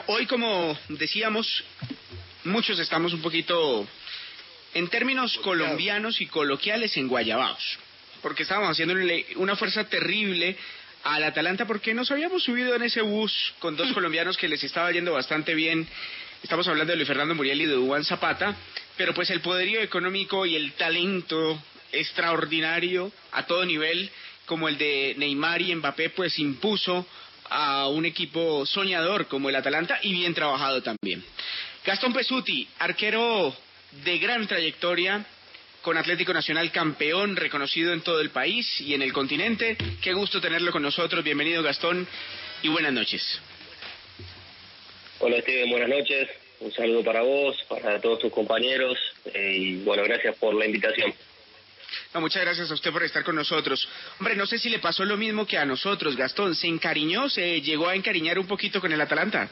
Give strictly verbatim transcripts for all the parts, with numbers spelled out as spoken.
Hoy, como decíamos, muchos estamos un poquito, en términos colombianos y coloquiales, enguayabados, porque estábamos haciéndole una fuerza terrible al Atalanta porque nos habíamos subido en ese bus con dos colombianos que les estaba yendo bastante bien. Estamos hablando de Luis Fernando Muriel y de Duván Zapata, pero pues el poderío económico y el talento extraordinario a todo nivel, como el de Neymar y Mbappé, pues impuso a un equipo soñador como el Atalanta y bien trabajado también. Gastón Pessutti, arquero de gran trayectoria, con Atlético Nacional campeón, reconocido en todo el país y en el continente. Qué gusto tenerlo con nosotros. Bienvenido, Gastón, y buenas noches. Hola, Steven, buenas noches. Un saludo para vos, para todos tus compañeros, eh, y bueno, gracias por la invitación. No, muchas gracias a usted por estar con nosotros. Hombre, no sé si le pasó lo mismo que a nosotros, Gastón. ¿Se encariñó, se llegó a encariñar un poquito con el Atalanta?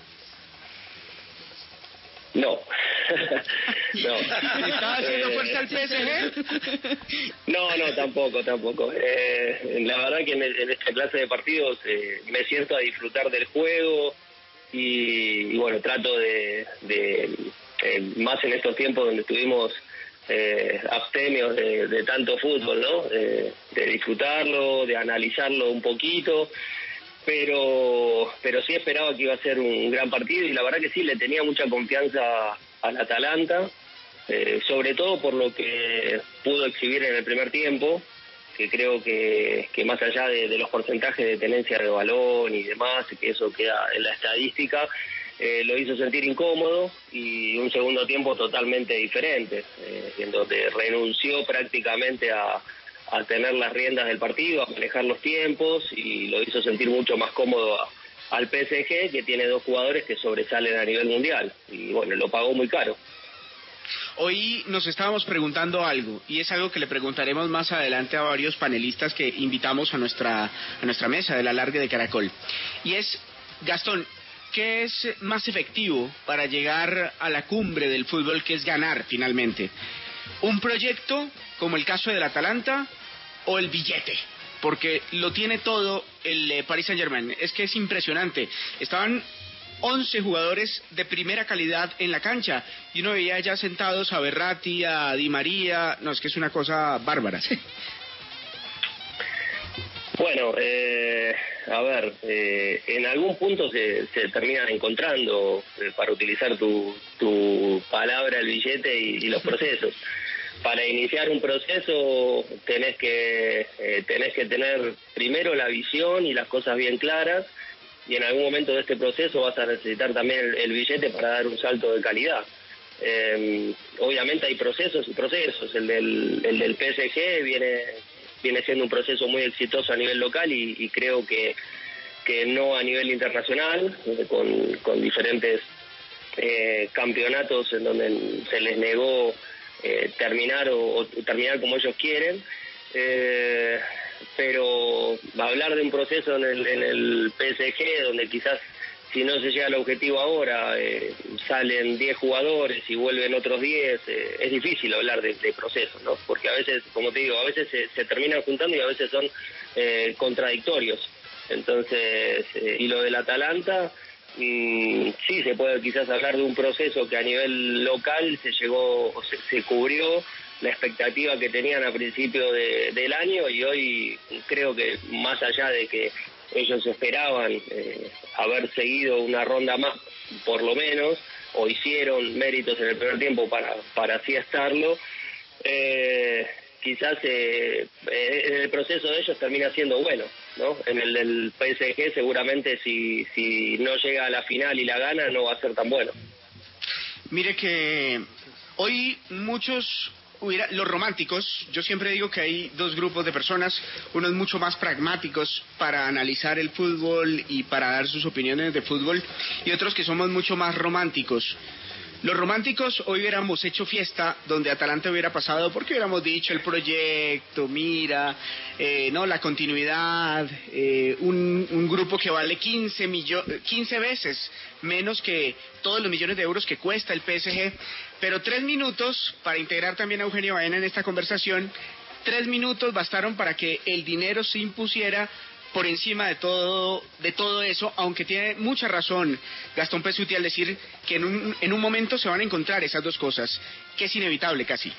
No. no. ¿Estaba haciendo eh... fuerza al P S G? No, no, tampoco, tampoco. Eh, la verdad que en, el, en esta clase de partidos eh, me siento a disfrutar del juego y, y bueno, trato de, de eh, más en estos tiempos donde estuvimos eh, abstemios de, de tanto fútbol, ¿no? Eh, de disfrutarlo, de analizarlo un poquito. Pero pero sí esperaba que iba a ser un gran partido y la verdad que sí, le tenía mucha confianza al Atalanta, eh, sobre todo por lo que pudo exhibir en el primer tiempo, que creo que, que más allá de, de los porcentajes de tenencia de balón y demás, que eso queda en la estadística, eh, lo hizo sentir incómodo y un segundo tiempo totalmente diferente, eh, en donde renunció prácticamente a a tener las riendas del partido, a manejar los tiempos y lo hizo sentir mucho más cómodo a, al P S G, que tiene dos jugadores que sobresalen a nivel mundial y bueno, lo pagó muy caro. Hoy nos estábamos preguntando algo y es algo que le preguntaremos más adelante a varios panelistas que invitamos a nuestra a nuestra mesa del Alargue de Caracol, y es, Gastón, ¿qué es más efectivo para llegar a la cumbre del fútbol, que es ganar finalmente? ¿Un proyecto como el caso del Atalanta o el billete? Porque lo tiene todo el eh, Paris Saint-Germain. Es que es impresionante. Estaban once jugadores de primera calidad en la cancha y uno veía ya sentados a Verratti, a Di María. No, es que es una cosa bárbara. Bueno, eh, a ver, eh, en algún punto se, se terminan encontrando, eh, para utilizar tu, tu palabra, el billete y, y los procesos. Para iniciar un proceso tenés que eh, tenés que tener primero la visión y las cosas bien claras, y en algún momento de este proceso vas a necesitar también el, el billete para dar un salto de calidad. Eh, obviamente hay procesos y procesos. El del, el del P S G viene viene siendo un proceso muy exitoso a nivel local y, y creo que que no a nivel internacional, eh, con, con diferentes eh, campeonatos en donde se les negó Eh, terminar o, o terminar como ellos quieren, eh, pero hablar de un proceso en el, en el P S G donde quizás si no se llega al objetivo ahora eh, salen diez jugadores y vuelven otros diez, eh, es difícil hablar de, de procesos, ¿no? Porque a veces, como te digo, a veces se, se terminan juntando y a veces son eh, contradictorios. Entonces, eh, y lo del Atalanta, Mm, sí, se puede quizás hablar de un proceso que a nivel local se llegó, o se, se cubrió la expectativa que tenían a principio de, del año, y hoy creo que más allá de que ellos esperaban eh, haber seguido una ronda más, por lo menos, o hicieron méritos en el primer tiempo para, para así estarlo, eh, quizás eh, en el proceso de ellos termina siendo bueno, ¿no? En el del P S G seguramente si, si no llega a la final y la gana no va a ser tan bueno. Mire que hoy muchos, hubiera, los románticos, yo siempre digo que hay dos grupos de personas, unos mucho más pragmáticos para analizar el fútbol y para dar sus opiniones de fútbol, y otros que somos mucho más románticos. Los románticos hoy hubiéramos hecho fiesta donde Atalanta hubiera pasado, porque hubiéramos dicho el proyecto, mira, eh, no, la continuidad, eh, un, un grupo que vale quince, millo- quince veces menos que todos los millones de euros que cuesta el P S G, pero tres minutos para integrar también a Eugenio Baena en esta conversación, tres minutos bastaron para que el dinero se impusiera por encima de todo de todo eso, aunque tiene mucha razón Gastón Pessutti al decir que en un, en un momento se van a encontrar esas dos cosas, que es inevitable casi.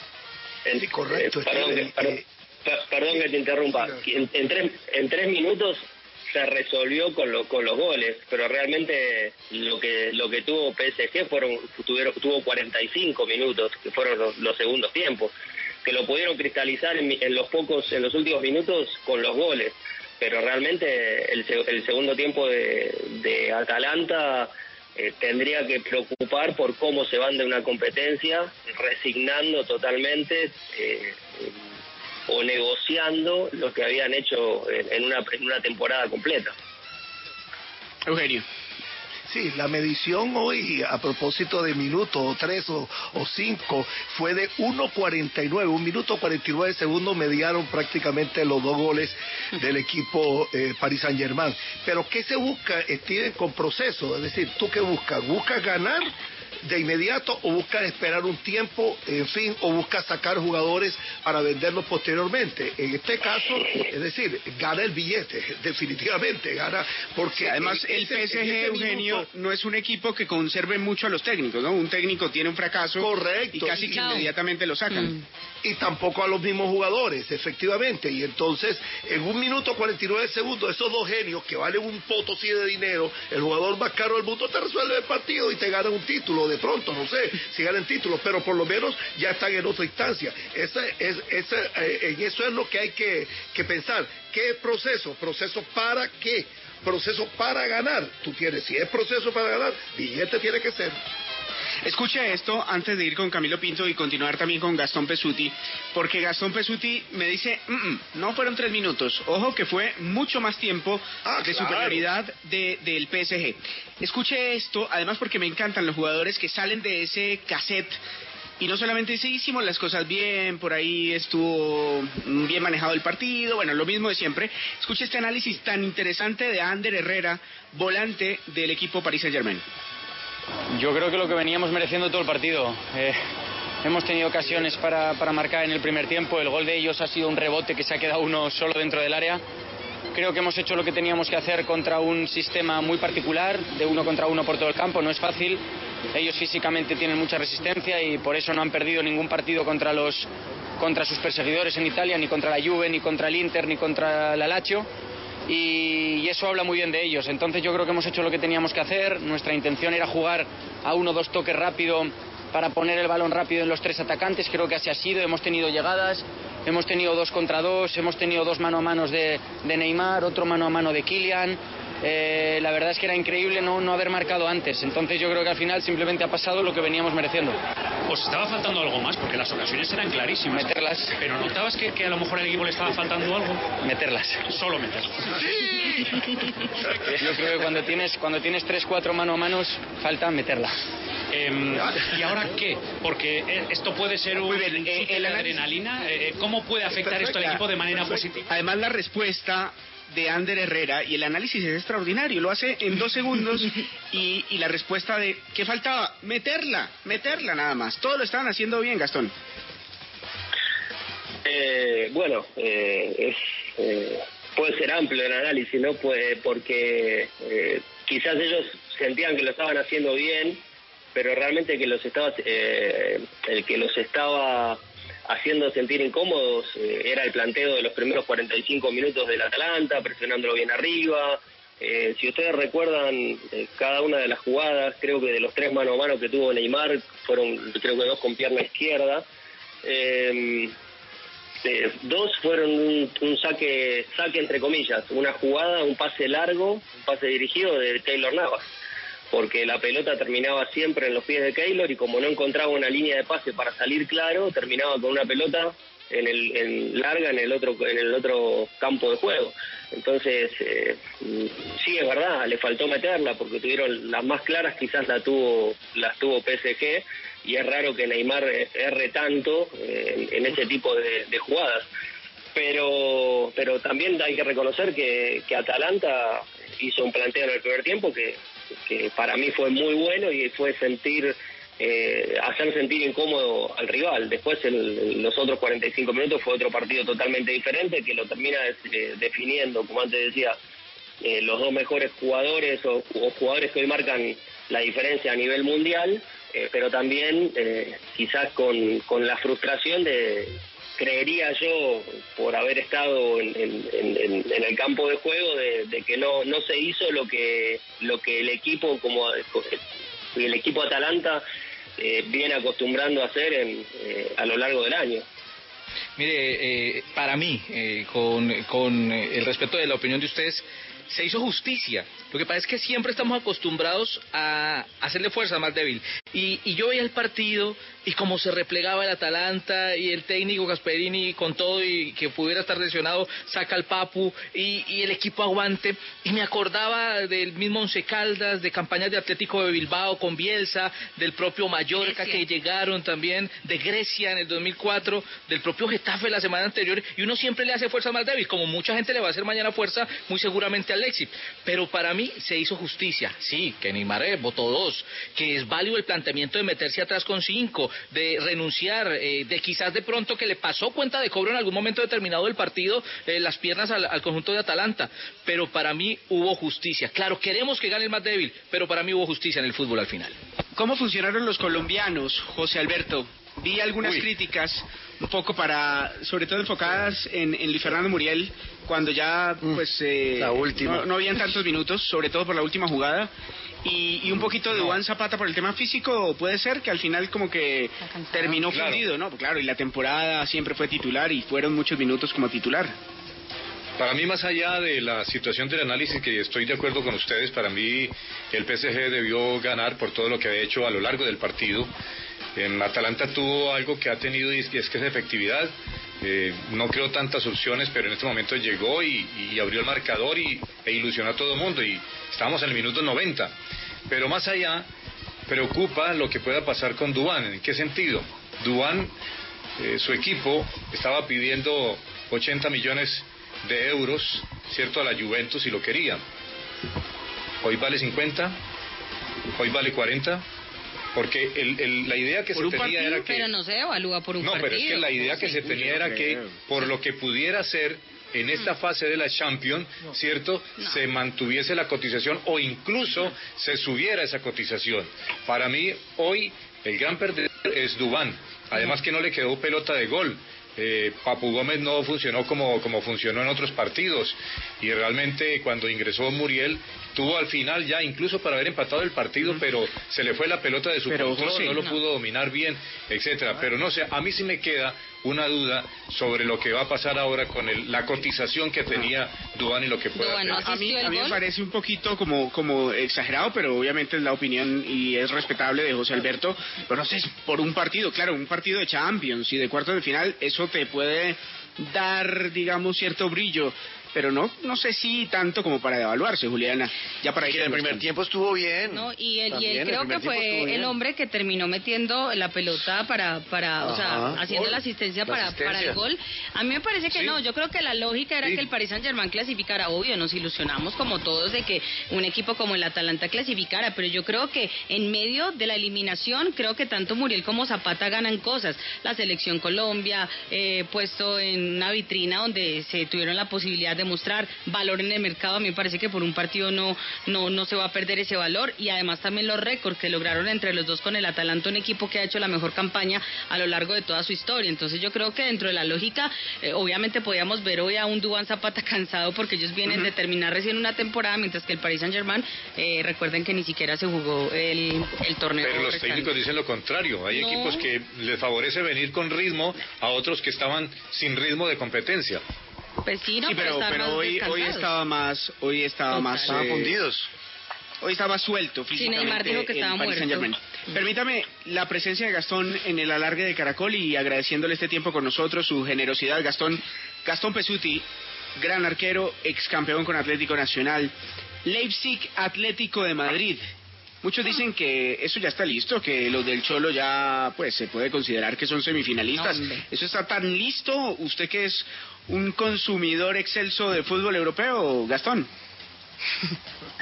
Sí, correcto. Eh, perdón, que, perdón, perdón que te interrumpa. En, en, tres, en tres minutos se resolvió con, lo, con los goles, pero realmente lo que lo que tuvo P S G fueron tuvieron, tuvo cuarenta y cinco minutos, que fueron los, los segundos tiempos, que lo pudieron cristalizar en, en los pocos, en los últimos minutos con los goles, pero realmente el, el segundo tiempo de, de Atalanta eh, tendría que preocupar por cómo se van de una competencia, resignando totalmente eh, o negociando lo que habían hecho en una, en una temporada completa. Eugenio. Sí, la medición hoy, a propósito de minutos, o tres o, o cinco, fue de uno cuarenta y nueve, un minuto cuarenta y nueve segundos mediaron prácticamente los dos goles del equipo eh, Paris Saint-Germain. Pero ¿qué se busca, Steven, con proceso? Es decir, ¿tú qué buscas? ¿Buscas ganar de inmediato o buscas esperar un tiempo, en fin, o buscas sacar jugadores para venderlos posteriormente? En este caso, es decir, gana el billete, definitivamente gana, porque además el P S G, Eugenio, minuto, no es un equipo que conserve mucho a los técnicos, ¿no? Un técnico tiene un fracaso, correcto, y casi que no. inmediatamente lo sacan. Mm. Y tampoco a los mismos jugadores, efectivamente, y entonces en un minuto cuarenta y nueve segundos, esos dos genios que valen un potosí de dinero, el jugador más caro del mundo, te resuelve el partido y te gana un título de pronto, no sé si ganan títulos, pero por lo menos ya están en otra instancia. Esa es, esa, eh, en eso es lo que hay que, que pensar. ¿Qué es proceso? ¿Proceso para qué? Proceso para ganar. Tú tienes, si es proceso para ganar, billete tiene que ser. Escuche esto antes de ir con Camilo Pinto y continuar también con Gastón Pessutti, porque Gastón Pessutti me dice, mm, no fueron tres minutos, ojo que fue mucho más tiempo ah, de claro. superioridad de, del P S G. Escuche esto, además porque me encantan los jugadores que salen de ese cassette y no solamente sí hicimos las cosas bien, por ahí estuvo bien manejado el partido, bueno, lo mismo de siempre. Escuche este análisis tan interesante de Ander Herrera, volante del equipo Paris Saint-Germain. Yo creo que lo que veníamos mereciendo todo el partido. Eh, hemos tenido ocasiones para, para marcar en el primer tiempo. El gol de ellos ha sido un rebote que se ha quedado uno solo dentro del área. Creo que hemos hecho lo que teníamos que hacer contra un sistema muy particular, de uno contra uno por todo el campo. No es fácil. Ellos físicamente tienen mucha resistencia y por eso no han perdido ningún partido contra, los, contra sus perseguidores en Italia, ni contra la Juve, ni contra el Inter, ni contra la Lazio. Y, y eso habla muy bien de ellos. Entonces yo creo que hemos hecho lo que teníamos que hacer. Nuestra intención era jugar a uno o dos toques rápido para poner el balón rápido en los tres atacantes. Creo que así ha sido. Hemos tenido llegadas, hemos tenido dos contra dos, hemos tenido dos mano a mano de, de Neymar, otro mano a mano de Kylian. Eh, la verdad es que era increíble no, no haber marcado antes. Entonces yo creo que al final simplemente ha pasado lo que veníamos mereciendo. Pues estaba faltando algo más, porque las ocasiones eran clarísimas. Meterlas. Pero ¿notabas que, que a lo mejor al equipo le estaba faltando algo? Meterlas. Solo meterlas. Sí. Yo creo que cuando tienes cuando tienes tres, cuatro mano a manos, falta meterla. Eh, ¿Y ahora qué? Porque esto puede ser un, bien, un eh, el adrenalina. Eh, ¿Cómo puede afectar Perfecto. esto al equipo de manera Perfecto. positiva? Además, la respuesta de Ander Herrera y el análisis es extraordinario, lo hace en dos segundos y, y la respuesta de ¿qué faltaba? Meterla, meterla nada más. Todo lo estaban haciendo bien, Gastón. Eh, bueno, eh, es, eh, puede ser amplio el análisis, ¿no? Puede, porque eh, quizás ellos sentían que lo estaban haciendo bien, pero realmente que los estaba, eh, el que los estaba haciendo sentir incómodos eh, era el planteo de los primeros cuarenta y cinco minutos del Atalanta, presionándolo bien arriba. Eh, si ustedes recuerdan eh, cada una de las jugadas, creo que de los tres mano a mano que tuvo Neymar, fueron creo que dos con pierna izquierda, eh, eh, dos fueron un, un saque, saque entre comillas, una jugada, un pase largo, un pase dirigido de Keylor Navas, porque la pelota terminaba siempre en los pies de Keylor y como no encontraba una línea de pase para salir claro, terminaba con una pelota en el en larga en el otro en el otro campo de juego. Entonces, eh, sí es verdad, le faltó meterla porque tuvieron las más claras, quizás la tuvo las tuvo P S G y es raro que Neymar erre tanto eh, en, en ese tipo de, de jugadas. Pero pero también hay que reconocer que, que Atalanta hizo un planteo en el primer tiempo que que para mí fue muy bueno y fue sentir eh, hacer sentir incómodo al rival. Después el, los otros cuarenta y cinco minutos fue otro partido totalmente diferente que lo termina eh, definiendo, como antes decía, eh, los dos mejores jugadores o, o jugadores que hoy marcan la diferencia a nivel mundial, eh, pero también eh, quizás con, con la frustración de, creería yo, por haber estado en, en, en, en el campo de juego, de, de que no no se hizo lo que lo que el equipo como el equipo Atalanta eh, viene acostumbrando a hacer en, eh, a lo largo del año. Mire, eh, para mí, eh, con, con el respeto de la opinión de ustedes, se hizo justicia. Lo que pasa es que siempre estamos acostumbrados a hacerle fuerza al más débil. Y, y yo veía el partido y como se replegaba el Atalanta y el técnico Gasperini con todo y que pudiera estar lesionado, saca al Papu y, y el equipo aguante. Y me acordaba del mismo Once Caldas, de campañas de Atlético de Bilbao con Bielsa, del propio Mallorca Grecia, que llegaron también, de Grecia en el dos mil cuatro, del propio Getafe la semana anterior. Y uno siempre le hace fuerza al más débil, como mucha gente le va a hacer mañana fuerza muy seguramente al Leipzig. Pero para mí se hizo justicia. Sí, que Neymar eh, votó dos, que es válido el planteamiento de meterse atrás con cinco, de renunciar, eh, de quizás de pronto que le pasó cuenta de cobro en algún momento determinado del partido, eh, las piernas al, al conjunto de Atalanta. Pero para mí hubo justicia. Claro, queremos que gane el más débil, pero para mí hubo justicia en el fútbol al final. ¿Cómo funcionaron los colombianos, José Alberto? Vi algunas Uy. críticas un poco para, sobre todo enfocadas en, en Luis Fernando Muriel, cuando ya pues eh, la última. No, no habían tantos minutos, sobre todo por la última jugada, y, y un poquito de Duván Zapata por el tema físico. Puede ser que al final como que terminó claro. fundido, ¿no? Claro, y la temporada siempre fue titular y fueron muchos minutos como titular. Para mí, más allá de la situación del análisis, que estoy de acuerdo con ustedes, para mí el P S G debió ganar por todo lo que ha hecho a lo largo del partido. En Atalanta tuvo algo que ha tenido y es que es efectividad. Eh, no creó tantas opciones, pero en este momento llegó y, y abrió el marcador y, e ilusionó a todo el mundo. Y estábamos en el minuto noventa. Pero más allá, preocupa lo que pueda pasar con Duván. ¿En qué sentido? Duván, eh, su equipo, estaba pidiendo ochenta millones de euros, ¿cierto?, a la Juventus y lo quería. Hoy vale cincuenta, hoy vale cuarenta. Porque el, el, la idea que se tenía partido, era que... Pero no se evalúa por un no, partido. No, pero es que la idea que se tenía era que, por lo que pudiera ser en esta fase de la Champions, ¿cierto?, no. se mantuviese la cotización o incluso se subiera esa cotización. Para mí, hoy, el gran perdedor es Duván. Además que no le quedó pelota de gol. Eh, Papu Gómez no funcionó como, como funcionó en otros partidos y realmente cuando ingresó Muriel tuvo al final ya incluso para haber empatado el partido, mm. pero se le fue la pelota de su pero, control, José, no lo no. pudo dominar bien, etcétera. Pero no sé, a mí sí me queda una duda sobre lo que va a pasar ahora con el, la cotización que tenía Duván y lo que puede bueno, hacer. A mí, a mí me parece un poquito como, como exagerado, pero obviamente es la opinión y es respetable de José Alberto, pero no sé, por un partido, claro, un partido de Champions y de cuartos de final, eso te puede dar, digamos, cierto brillo, pero no no sé si tanto como para devaluarse, Juliana. Ya para ir en el primer tiempo estuvo bien. No, y él, y él creo que fue el hombre que terminó metiendo la pelota para para, Ajá. o sea, haciendo gol. la asistencia para la asistencia. para el gol. A mí me parece que sí. no, yo creo que la lógica era sí. que el Paris Saint-Germain clasificara, obvio, nos ilusionamos como todos de que un equipo como el Atalanta clasificara, pero yo creo que en medio de la eliminación, creo que tanto Muriel como Zapata ganan cosas. La selección Colombia, eh, puesto en una vitrina donde se tuvieron la posibilidad de demostrar valor en el mercado. A mí me parece que por un partido no no no se va a perder ese valor, y además también los récords que lograron entre los dos con el Atalanta, un equipo que ha hecho la mejor campaña a lo largo de toda su historia. Entonces yo creo que dentro de la lógica, eh, obviamente podíamos ver hoy a un Duván Zapata cansado porque ellos vienen uh-huh. de terminar recién una temporada, mientras que el Paris Saint-Germain, eh, recuerden que ni siquiera se jugó el, el torneo. Pero los restante. técnicos dicen lo contrario, hay no. equipos que les favorece venir con ritmo a otros que estaban sin ritmo de competencia. Pues sí, no, sí, pero, pero hoy, hoy estaba más, hoy estaba Total. más estaban eh, fundidos. Hoy estaba suelto físicamente. Sí, Neymar dijo que estaba muerto. Permítame la presencia de Gastón en el alargue de Caracol y agradeciéndole este tiempo con nosotros, su generosidad. Gastón, Gastón Pesuti, gran arquero, ex campeón con Atlético Nacional. Leipzig, Atlético de Madrid. Muchos dicen que eso ya está listo, que los del Cholo ya pues se puede considerar que son semifinalistas. No, ¿eso está tan listo? ¿Usted que es un consumidor excelso de fútbol europeo, Gastón?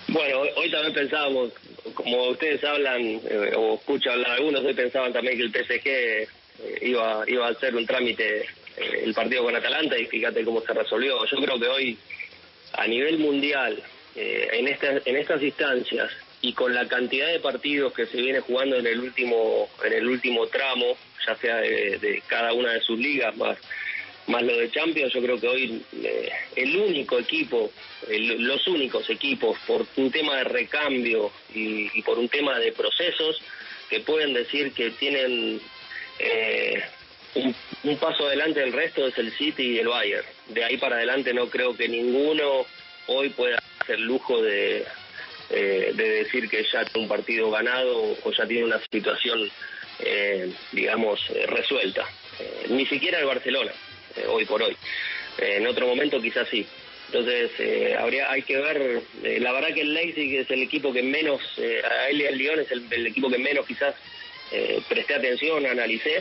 Bueno, hoy, hoy también pensábamos, como ustedes hablan, eh, o escuchan hablar algunos, hoy pensaban también que el P S G eh, iba, iba a hacer un trámite eh, el partido con Atalanta, y fíjate cómo se resolvió. Yo creo que hoy, a nivel mundial, eh, en, esta, en estas instancias, y con la cantidad de partidos que se viene jugando en el último en el último tramo, ya sea de, de cada una de sus ligas, más más lo de Champions, yo creo que hoy eh, el único equipo, el, los únicos equipos, por un tema de recambio y, y por un tema de procesos, que pueden decir que tienen eh, un, un paso adelante del resto, es el City y el Bayern. De ahí para adelante no creo que ninguno hoy pueda hacer lujo de, eh, de decir que ya tiene un partido ganado o ya tiene una situación, eh, digamos, eh, resuelta. Eh, ni siquiera el Barcelona. Hoy por hoy, eh, en otro momento quizás sí. Entonces eh, habría hay que ver, eh, la verdad que el Leipzig es el equipo que menos, eh, a él y al Lyon es el, el equipo que menos quizás eh, presté atención, analicé,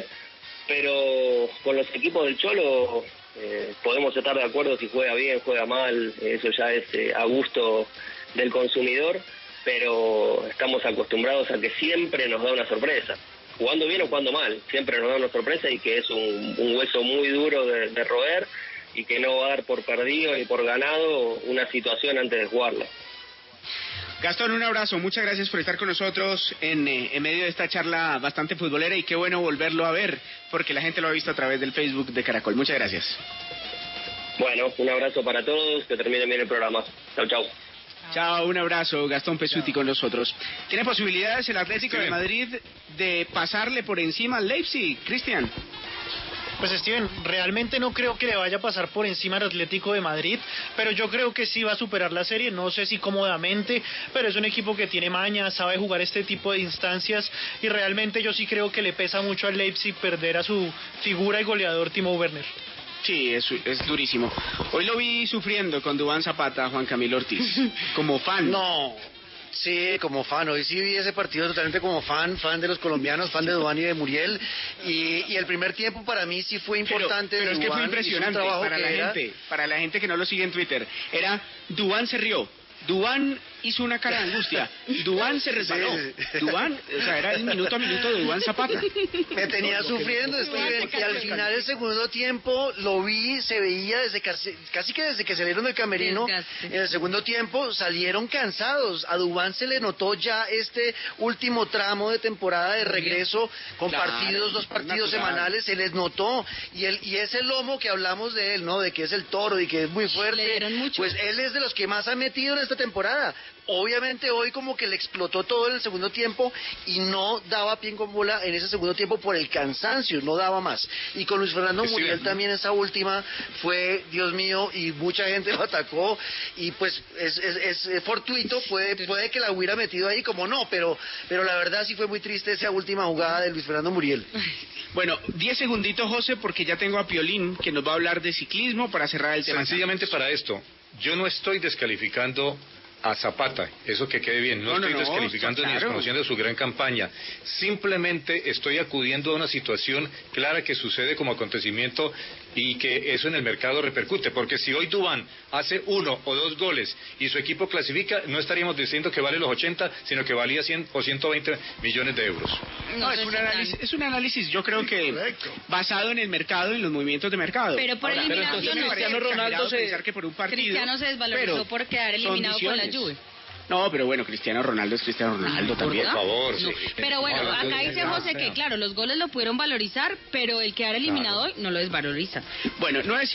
pero con los equipos del Cholo eh, podemos estar de acuerdo si juega bien, juega mal, eso ya es eh, a gusto del consumidor, pero estamos acostumbrados a que siempre nos da una sorpresa. Jugando bien o jugando mal, siempre nos da una sorpresa, y que es un, un hueso muy duro de, de roer, y que no va a dar por perdido ni por ganado una situación antes de jugarla. Gastón, un abrazo, muchas gracias por estar con nosotros en, eh, en medio de esta charla bastante futbolera, y qué bueno volverlo a ver, porque la gente lo ha visto a través del Facebook de Caracol. Muchas gracias. Bueno, un abrazo para todos, que termine bien el programa. Chau, chau. Chao, un abrazo, Gastón Pessuti con nosotros. ¿Tiene posibilidades el Atlético sí. de Madrid de pasarle por encima al Leipzig, Cristian? Pues Steven, realmente no creo que le vaya a pasar por encima al Atlético de Madrid, pero yo creo que sí va a superar la serie, no sé si cómodamente, pero es un equipo que tiene maña, sabe jugar este tipo de instancias, y realmente yo sí creo que le pesa mucho al Leipzig perder a su figura y goleador Timo Werner. Sí, es, es durísimo. Hoy lo vi sufriendo con Duván Zapata, Juan Camilo Ortiz, como fan. No, sí, como fan. Hoy sí vi ese partido totalmente como fan, fan de los colombianos, fan de Duván y de Muriel. Y, y el primer tiempo para mí sí fue importante. Pero, pero es que fue impresionante para la era... gente, para la gente que no lo sigue en Twitter. Era, Duván se rió, Duván hizo una cara de angustia, Duván se resbaló, sí. Duván, o sea, era el minuto a minuto de Duván Zapata. Me tenía sufriendo, Steven, y al final del segundo tiempo lo vi, se veía desde casi, casi que desde que salieron del camerino, en el segundo tiempo salieron cansados. A Duván se le notó ya este último tramo de temporada de regreso, con claro, partidos, dos partidos natural. semanales, se les notó, y el y ese lomo que hablamos de él, ¿no? De que es el toro y que es muy fuerte, pues él es de los que más ha metido en esta temporada. Obviamente hoy como que le explotó todo en el segundo tiempo y no daba pie con bola en ese segundo tiempo por el cansancio, no daba más. Y con Luis Fernando sí, Muriel sí. también esa última fue, Dios mío, y mucha gente lo atacó, y pues es, es, es fortuito, puede, puede que la hubiera metido ahí como no, pero, pero la verdad sí fue muy triste esa última jugada de Luis Fernando Muriel. Bueno, diez segunditos, José, porque ya tengo a Piolín que nos va a hablar de ciclismo para cerrar el tema. Sencillamente para esto, yo no estoy descalificando a Zapata, eso que quede bien, no, no estoy no, no, descalificando claro. ni desconociendo su gran campaña, simplemente estoy acudiendo a una situación clara que sucede como acontecimiento y que eso en el mercado repercute, porque si hoy Duván hace uno o dos goles y su equipo clasifica, no estaríamos diciendo que vale los ochenta, sino que valía cien o ciento veinte millones de euros. No, no es, un análisis, es un análisis, yo creo que Correcto. basado en el mercado, en los movimientos de mercado. Pero por Ahora, eliminación pero no Cristiano Ronaldo se pensar que por un partido, Cristiano se desvalorizó por quedar eliminado con la Juve. No, pero bueno, Cristiano Ronaldo es Cristiano Ronaldo ¿por también. Por favor, no. sí. Pero bueno, no, acá dice José que claro, los goles lo pudieron valorizar, pero el quedar eliminado claro. hoy no lo desvaloriza. Bueno, no es